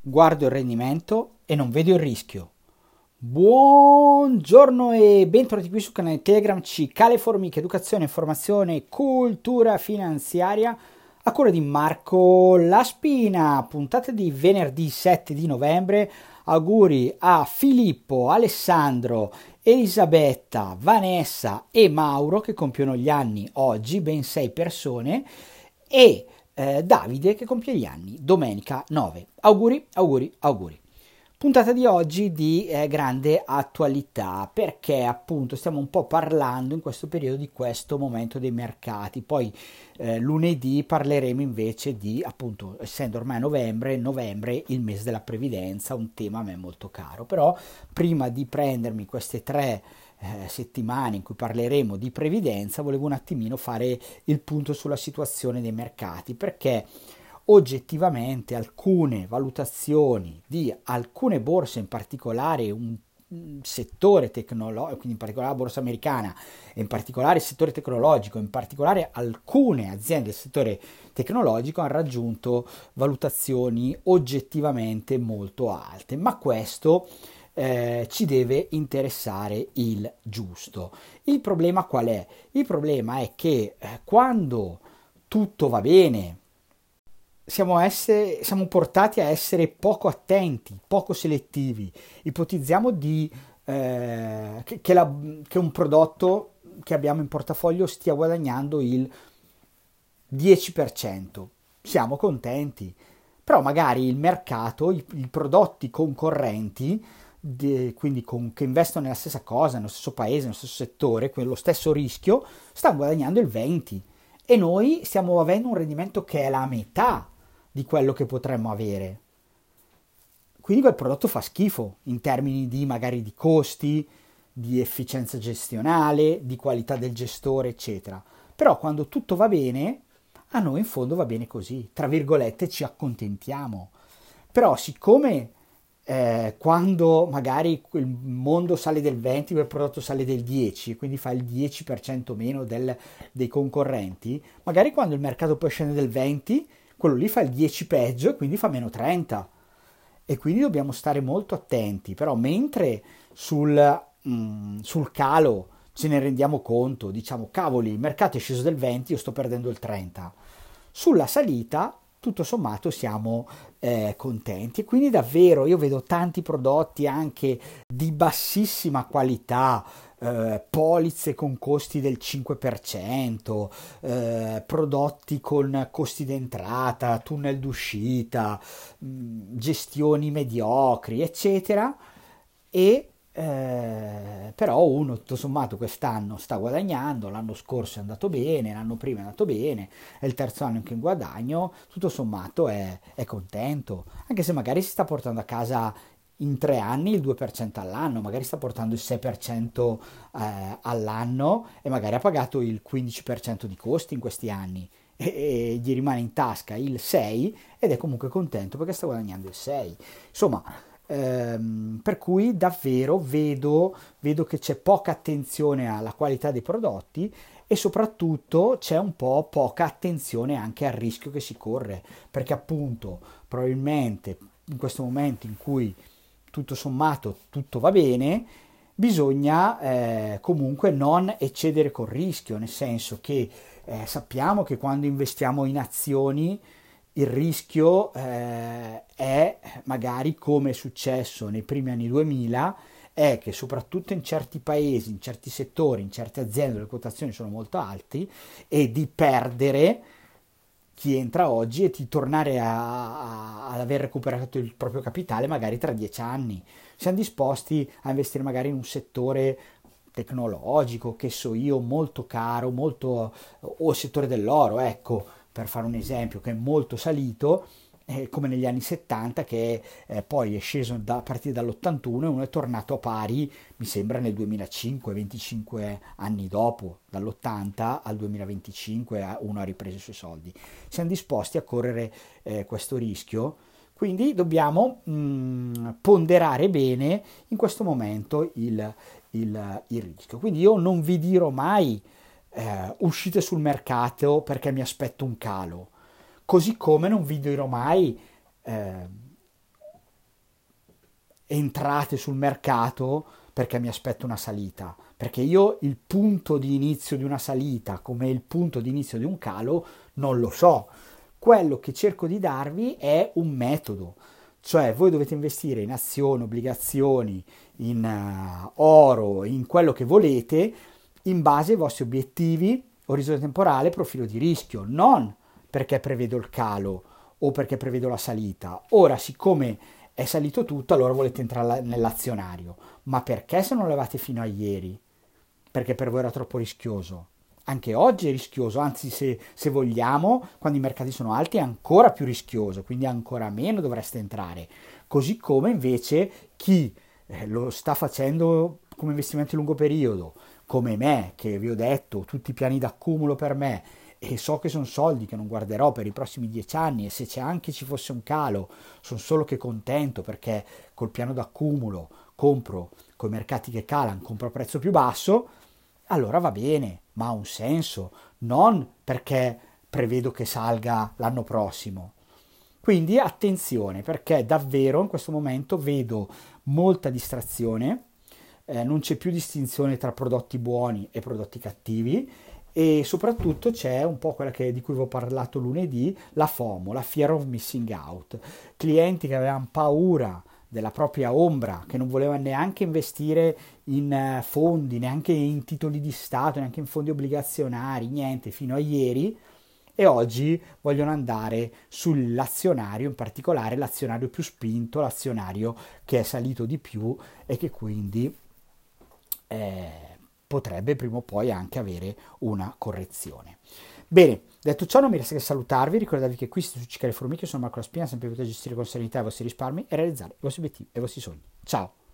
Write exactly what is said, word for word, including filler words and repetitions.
guardo il rendimento e non vedo il rischio. Buongiorno e bentornati qui sul canale Telegram Cicale Formiche, educazione, informazione, cultura finanziaria a cura di Marco Laspina. Puntata di venerdì sette di novembre. Auguri a Filippo, Alessandro, Elisabetta, Vanessa e Mauro che compiono gli anni oggi, ben sei persone, e eh, Davide che compie gli anni domenica nove. Auguri, auguri, auguri. Puntata di oggi di eh, grande attualità, perché appunto stiamo un po' parlando in questo periodo di questo momento dei mercati. Poi eh, lunedì parleremo invece di, appunto, essendo ormai novembre, novembre il mese della previdenza, un tema a me molto caro. Però prima di prendermi queste tre eh, settimane in cui parleremo di previdenza, volevo un attimino fare il punto sulla situazione dei mercati, perché oggettivamente alcune valutazioni di alcune borse, in particolare un settore tecnologico, quindi in particolare la borsa americana, e in particolare il settore tecnologico, in particolare alcune aziende del settore tecnologico hanno raggiunto valutazioni oggettivamente molto alte, ma questo eh, ci deve interessare il giusto. Il problema qual è? Il problema è che eh, quando tutto va bene, Siamo, essere, siamo portati a essere poco attenti, poco selettivi. Ipotizziamo di, eh, che, che, la, che un prodotto che abbiamo in portafoglio stia guadagnando il dieci per cento. Siamo contenti, però magari il mercato, i, i prodotti concorrenti, de, quindi con, che investono nella stessa cosa, nello stesso paese, nello stesso settore, quello stesso rischio, stanno guadagnando il venti per cento e noi stiamo avendo un rendimento che è la metà di quello che potremmo avere. Quindi quel prodotto fa schifo in termini di magari di costi, di efficienza gestionale, di qualità del gestore, eccetera. Però quando tutto va bene, a noi in fondo va bene così, tra virgolette ci accontentiamo. Però siccome eh, quando magari il mondo sale del venti, quel prodotto sale del dieci, e quindi fa il dieci per cento meno del, dei concorrenti, magari quando il mercato poi scende del venti, quello lì fa il dieci peggio e quindi fa meno trenta, e quindi dobbiamo stare molto attenti. Però mentre sul, mm, sul calo ce ne rendiamo conto, diciamo cavoli, il mercato è sceso del venti, io sto perdendo il trenta, sulla salita tutto sommato siamo eh, contenti. E quindi davvero io vedo tanti prodotti anche di bassissima qualità, eh, polizze con costi del cinque per cento, eh, prodotti con costi d'entrata, tunnel d'uscita, mh, gestioni mediocri, eccetera. E eh, però uno tutto sommato quest'anno sta guadagnando, l'anno scorso è andato bene, l'anno prima è andato bene, è il terzo anno che in guadagno, tutto sommato è, è contento, anche se magari si sta portando a casa in tre anni il due per cento all'anno, magari sta portando il sei per cento eh, all'anno e magari ha pagato il quindici per cento di costi in questi anni e, e gli rimane in tasca il sei ed è comunque contento perché sta guadagnando il sei. Insomma, ehm, per cui davvero vedo, vedo che c'è poca attenzione alla qualità dei prodotti e soprattutto c'è un po' poca attenzione anche al rischio che si corre, perché appunto probabilmente in questo momento in cui tutto sommato tutto va bene, bisogna eh, comunque non eccedere col rischio, nel senso che eh, sappiamo che quando investiamo in azioni il rischio eh, è magari, come è successo nei primi anni duemila, è che soprattutto in certi paesi, in certi settori, in certe aziende dove le quotazioni sono molto alte, e di perdere chi entra oggi e di tornare a, a, ad aver recuperato il proprio capitale magari tra dieci anni. Siamo disposti a investire magari in un settore tecnologico, che so io, molto caro, molto, o il settore dell'oro, ecco, per fare un esempio, che è molto salito, eh, come negli anni settanta, che eh, poi è sceso da, a partire dall'ottantuno e uno è tornato a pari, mi sembra, nel duemilacinque, venticinque anni dopo, dall'ottanta al duemilaventicinque uno ha ripreso i suoi soldi. Siamo disposti a correre eh, questo rischio, quindi dobbiamo mh, ponderare bene in questo momento il, il, il rischio. Quindi io non vi dirò mai eh, uscite sul mercato perché mi aspetto un calo, così come non vi dirò mai eh, entrate sul mercato perché mi aspetto una salita, perché io il punto di inizio di una salita come il punto di inizio di un calo non lo so. Quello che cerco di darvi è un metodo, cioè voi dovete investire in azioni, obbligazioni, in uh, oro, in quello che volete, in base ai vostri obiettivi, orizzonte temporale, profilo di rischio, non perché prevedo il calo o perché prevedo la salita. Ora, siccome è salito tutto, allora volete entrare nell'azionario, ma perché se non l'avete fino a ieri? Perché per voi era troppo rischioso. Anche oggi è rischioso, anzi se, se vogliamo, quando i mercati sono alti è ancora più rischioso, quindi ancora meno dovreste entrare. Così come invece chi eh, lo sta facendo come investimento di lungo periodo, come me, che vi ho detto, tutti i piani d'accumulo per me, e so che sono soldi che non guarderò per i prossimi dieci anni, e se c'è anche ci fosse un calo, sono solo che contento perché col piano d'accumulo compro con i mercati che calano, compro a prezzo più basso, allora va bene, ma ha un senso, non perché prevedo che salga l'anno prossimo. Quindi attenzione, perché davvero in questo momento vedo molta distrazione, eh, non c'è più distinzione tra prodotti buoni e prodotti cattivi, e soprattutto c'è un po' quella che, di cui vi ho parlato lunedì, la FOMO, la Fear of Missing Out. Clienti che avevano paura della propria ombra, che non volevano neanche investire in fondi, neanche in titoli di Stato, neanche in fondi obbligazionari, niente, fino a ieri, e oggi vogliono andare sull'azionario, in particolare l'azionario più spinto, l'azionario che è salito di più e che quindi eh, potrebbe prima o poi anche avere una correzione. Bene, detto ciò non mi resta che salutarvi, ricordarvi che qui siete su Cicale Formiche, sono Marco La Spina, sempre aiuto a gestire con serenità i vostri risparmi e realizzare i vostri obiettivi e i vostri sogni. Ciao!